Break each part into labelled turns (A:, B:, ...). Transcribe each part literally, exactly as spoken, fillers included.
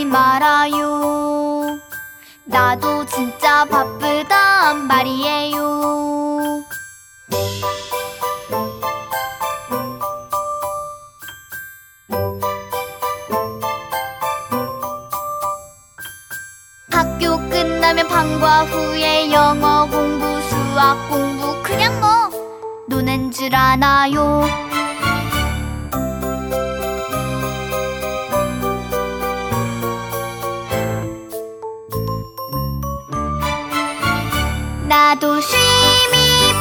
A: 하지 말아요. 나도 진짜 바쁘단 말이에요. 학교 끝나면 방과 후에 영어 공부, 수학 공부, 그냥 뭐 노는 줄 아나요? 나도 쉼이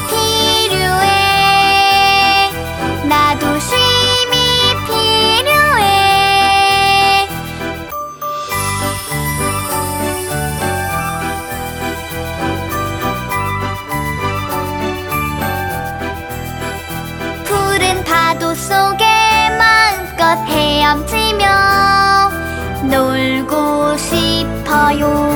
A: 필요해. 나도 쉼이 필요해. 푸른 파도 속에 마음껏 헤엄치며 놀고 싶어요.